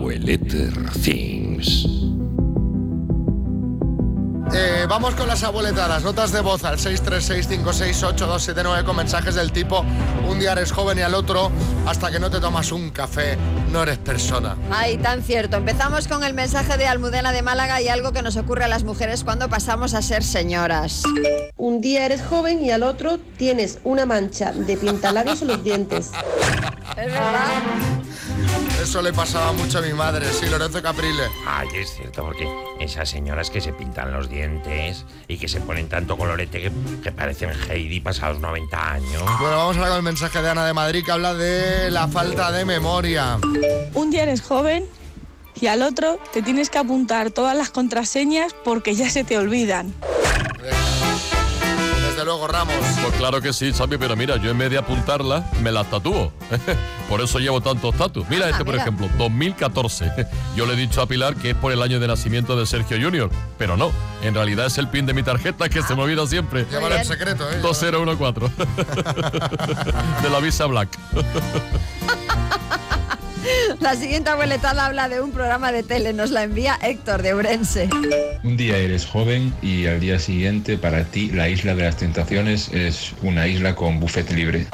Abueleter Things. Vamos con las abueletadas, notas de voz al 636568279 con mensajes del tipo: un día eres joven y al otro, hasta que no te tomas un café, no eres persona. Ay, tan cierto. Empezamos con el mensaje de Almudena de Málaga y algo que nos ocurre a las mujeres cuando pasamos a ser señoras. Un día eres joven y al otro tienes una mancha de pintalabios en los dientes. ¿Es verdad? Eso le pasaba mucho a mi madre, sí, Lorenzo Caprile. Ay, es cierto, porque esas señoras que se pintan los dientes y que se ponen tanto colorete que parecen Heidi pasados 90 años. Bueno, vamos ahora con el mensaje de Ana de Madrid, que habla de la falta de memoria. Un día eres joven y al otro te tienes que apuntar todas las contraseñas porque ya se te olvidan. Desde luego, Ramos. Pues claro que sí, Xavi, pero mira, yo en vez de apuntarlas, me las tatúo. Por eso llevo tantos tatus. Mira por ejemplo, 2014. Yo le he dicho a Pilar que es por el año de nacimiento de Sergio Junior, pero no, en realidad es el pin de mi tarjeta que se me olvida siempre. Llámalo en secreto, 2014. De la Visa Black. La siguiente abueletada habla de un programa de tele, nos la envía Héctor de Ourense. Un día eres joven y al día siguiente para ti la isla de las tentaciones es una isla con buffet libre.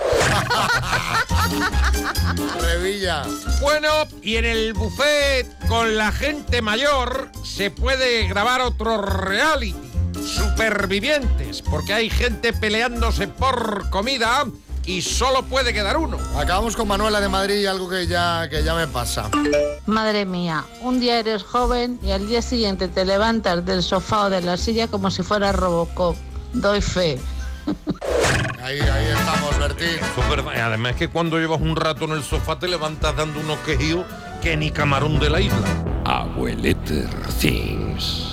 Revilla. Bueno, y en el buffet con la gente mayor se puede grabar otro reality, Supervivientes, porque hay gente peleándose por comida y solo puede quedar uno. Acabamos con Manuela de Madrid y algo que ya me pasa. Madre mía, un día eres joven y al día siguiente te levantas del sofá o de la silla como si fuera Robocop. Doy fe. Ahí estamos, Bertín. Además que cuando llevas un rato en el sofá te levantas dando unos quejíos que ni camarón de la isla. Abueleter Things.